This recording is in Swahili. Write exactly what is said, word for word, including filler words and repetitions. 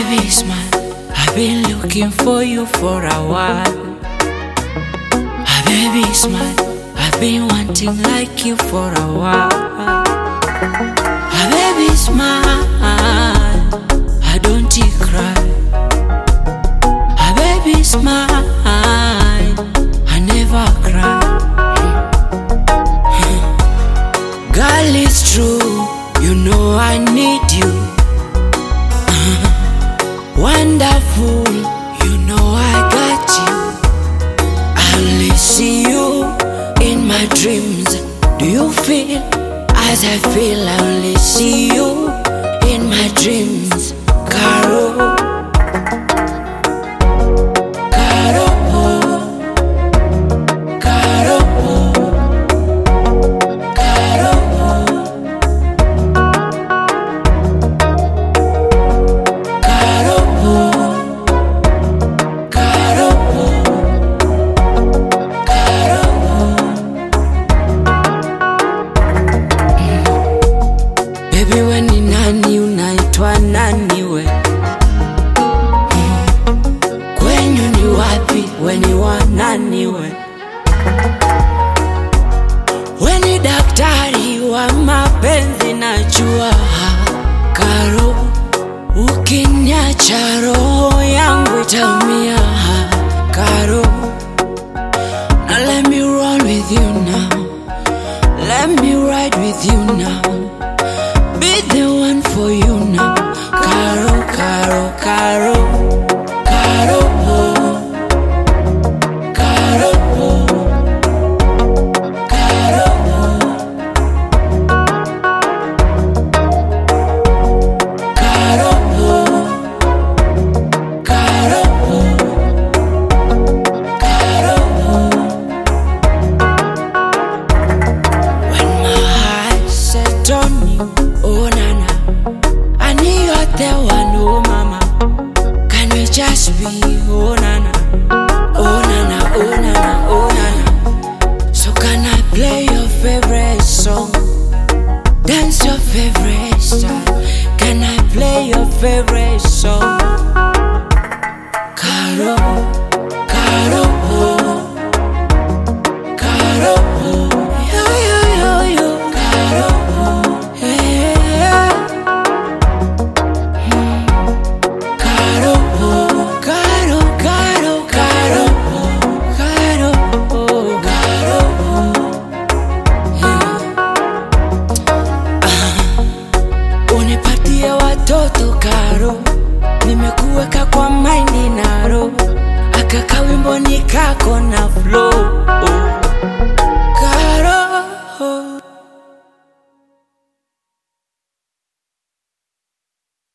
baby smile, I've been looking for you for a while. My baby smile, I've been wanting like you for a while. My baby smile, I don't you cry. My baby smile, I never cry. Girl, it's true, you know I need you. Wonderful, you know I got you. I only see you in my dreams. Do you feel as I feel? I only see you in my dreams. Caro, Caro, Caro, Caro, baby, we ni nani, unaitwa nani we? Kwenyu ni wapi, we ni wa nani we? We ni daktari wa mapenzi najua. Caro, ukiniacha roho yangu itaumia. Caro, now let me roll with you now. Let me ride with you now. Be the one for you now. Caro, Caro, Caro, Caro, Caro, Caro, Caro, Caro, Caro. When my eyes set on you, oh nana, I need you're the one, oh mama. Can we just be, oh nana, oh nana, oh nana, oh nana. So can I play your favorite song? Dance your favorite style. Can I play your favorite song? Caro, Caro, Caro, yo yo yo yo, Caro, yeah. Caro, Caro, Caro, Caro, Caro, Caro, yeah. Ah, unipatie watoto Caro, nimekuweka kwa maindi naro, akaka wimbo nikako na flow.